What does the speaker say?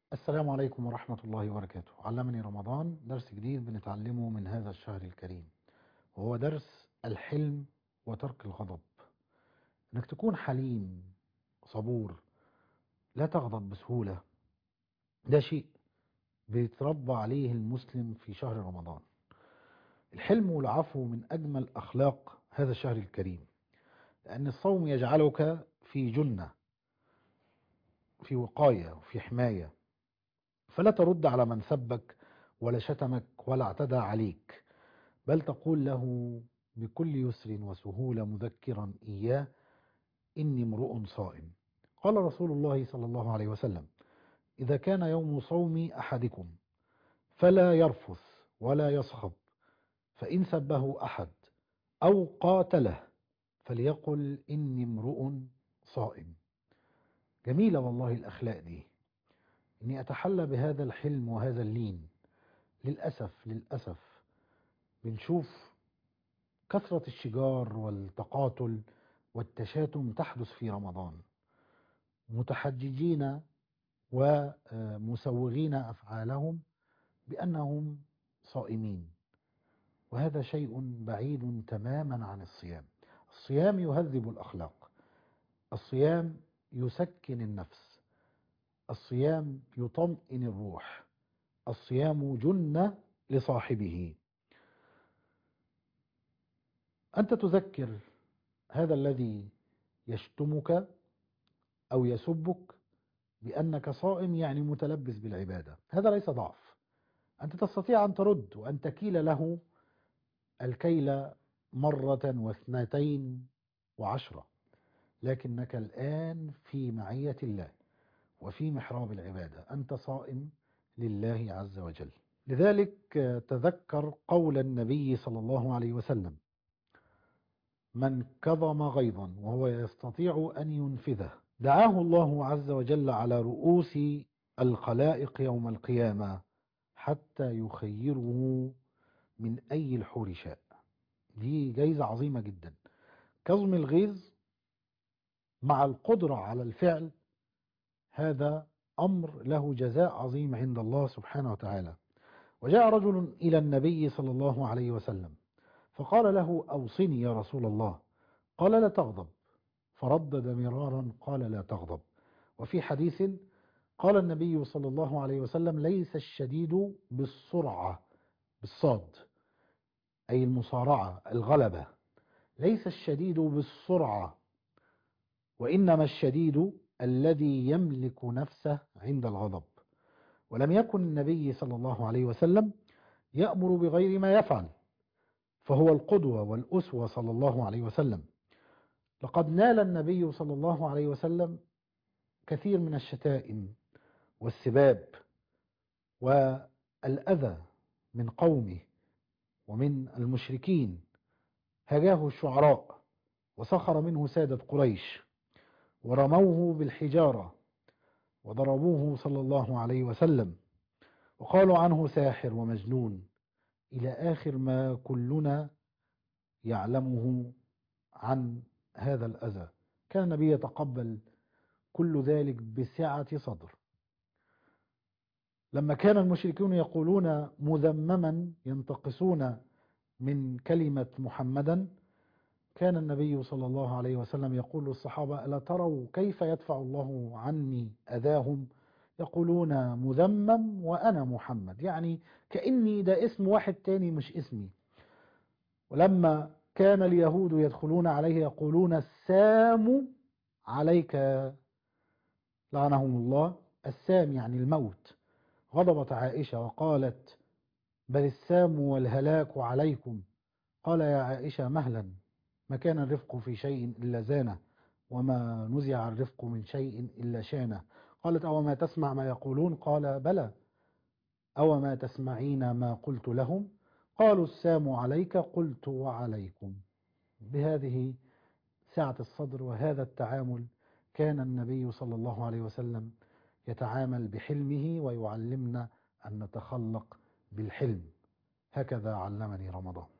السلام عليكم ورحمة الله وبركاته. علمني رمضان درس جديد بنتعلمه من هذا الشهر الكريم، وهو درس الحلم وترك الغضب. انك تكون حليم صبور، لا تغضب بسهولة. ده شيء بيتربى عليه المسلم في شهر رمضان. الحلم والعفو من أجمل أخلاق هذا الشهر الكريم، لأن الصوم يجعلك في جنة، في وقاية وفي حماية. فلا ترد على من سبك ولا شتمك ولا اعتدى عليك، بل تقول له بكل يسر وسهولة مذكرا إياه: إني امرؤ صائم. قال رسول الله صلى الله عليه وسلم: إذا كان يوم صوم أحدكم فلا يرفث ولا يصخب، فإن سبه أحد أو قاتله فليقل إني امرؤ صائم. جميلة والله الأخلاق دي، إني أتحلى بهذا الحلم وهذا اللين. للأسف بنشوف كثرة الشجار والتقاتل والتشاتم تحدث في رمضان، متحججين ومسوغين أفعالهم بأنهم صائمين، وهذا شيء بعيد تماما عن الصيام. الصيام يهذب الأخلاق، الصيام يسكن النفس، الصيام يطمئن الروح، الصيام جنة لصاحبه. أنت تذكر هذا الذي يشتمك أو يسبك بأنك صائم، يعني متلبس بالعبادة. هذا ليس ضعف، أنت تستطيع أن ترد وأن تكيل له الكيل مرة واثنتين وعشرة، لكنك الآن في معية الله وفي محراب العبادة، أنت صائم لله عز وجل. لذلك تذكر قول النبي صلى الله عليه وسلم: من كظم غيظا وهو يستطيع أن ينفذه دعاه الله عز وجل على رؤوس الخلائق يوم القيامة حتى يخيره من أي الحور شاء. دي جايزة عظيمة جدا. كظم الغيظ مع القدرة على الفعل، هذا أمر له جزاء عظيم عند الله سبحانه وتعالى. وجاء رجل إلى النبي صلى الله عليه وسلم فقال له: أوصني يا رسول الله. قال: لا تغضب. فردد مرارا قال: لا تغضب. وفي حديث قال النبي صلى الله عليه وسلم: ليس الشديد بالسرعة، بالصاد، أي المصارعة الغلبة. ليس الشديد بالسرعة، وإنما الشديد الذي يملك نفسه عند الغضب. ولم يكن النبي صلى الله عليه وسلم يأمر بغير ما يفعل، فهو القدوة والأسوة صلى الله عليه وسلم. لقد نال النبي صلى الله عليه وسلم كثير من الشتائم والسباب والأذى من قومه ومن المشركين. هجاه الشعراء وسخر منه سادة قريش ورموه بالحجارة وضربوه صلى الله عليه وسلم وقالوا عنه ساحر ومجنون، إلى آخر ما كلنا يعلمه عن هذا الأذى. كان النبي يتقبل كل ذلك بسعة صدر. لما كان المشركون يقولون مذمما ينتقصون من كلمة محمدا، كان النبي صلى الله عليه وسلم يقول للصحابة: ألا تروا كيف يدفع الله عني أذاهم؟ يقولون مذمم وأنا محمد، يعني كأني ده اسم واحد تاني مش اسمي. ولما كان اليهود يدخلون عليه يقولون: السام عليك لعنهم الله. السام يعني الموت. غضبت عائشة وقالت: بل السام والهلاك عليكم. قال: يا عائشة مهلا، ما كان الرفق في شيء إلا زانه، وما نزع الرفق من شيء إلا شانه. قالت: أو ما تسمع ما يقولون؟ قال: بلى. أو ما تسمعين ما قلت لهم؟ قالوا: السام عليك. قلت: وعليكم. بهذه سعة الصدر وهذا التعامل كان النبي صلى الله عليه وسلم يتعامل بحلمه، ويعلمنا أن نتخلق بالحلم. هكذا علمني رمضان.